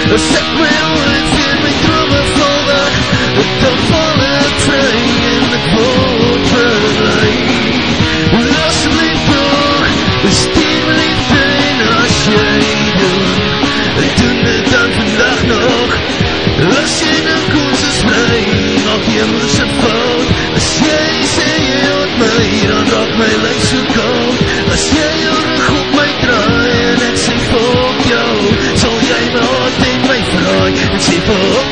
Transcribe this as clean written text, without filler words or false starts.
Set my oorlid vir my drome val weg. Dan val het vry en het word verlei. Asseblief toch, stuur my liefde en as jy doen het dan vandag nog. As jy nou koos is vry, maak jy moes een fout. As jy sê jy hoort my, dan raak my lyf so koud. As jy jou rug op my draai en ek sê volk jou, sal jy my hart en my vraai en sê volk